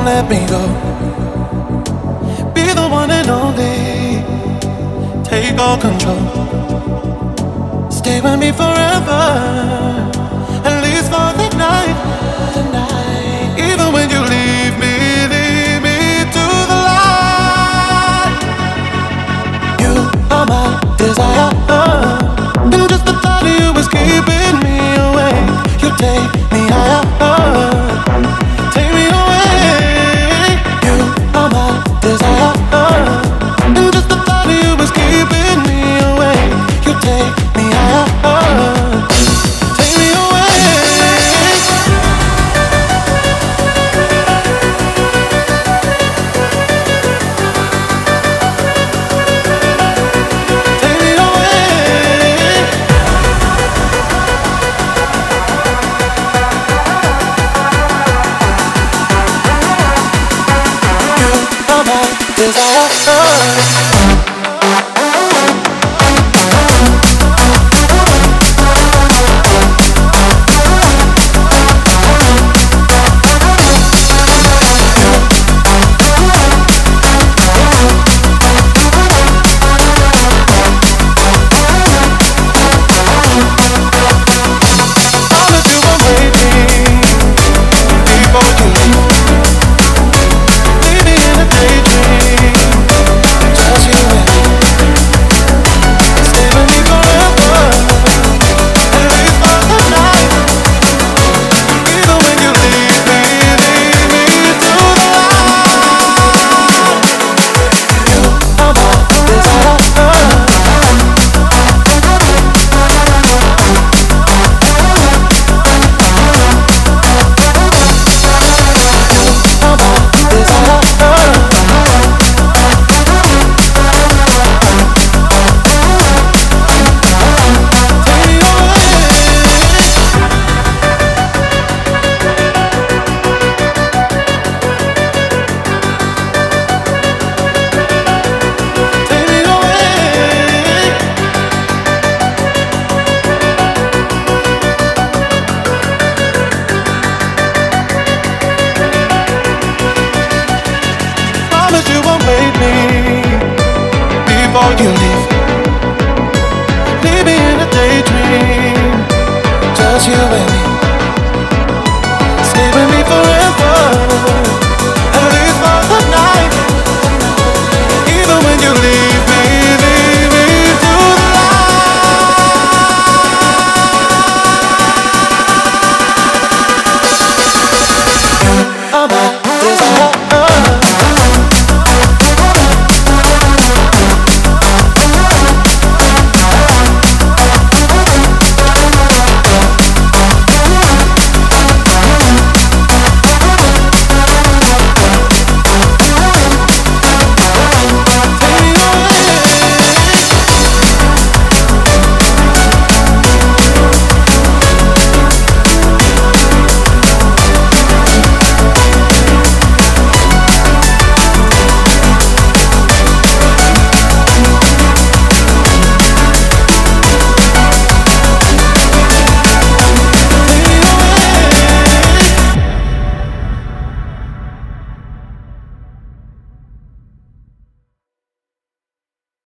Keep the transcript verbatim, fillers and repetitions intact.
let me go. Be the one and only. Take all control. Stay with me forever, at least for the night. The night. Even when you leave me, leave me to the light. You are my desire, and just the thought of you is keeping me awake. You take me higher, take me away. You are my desire, and just the thought of you is keeping me awake. You take me higher, take me away. Take me away. You are my desire. Promise you won't wait me before you leave. Leave me in a daydream, just you and me. Stay with me forever.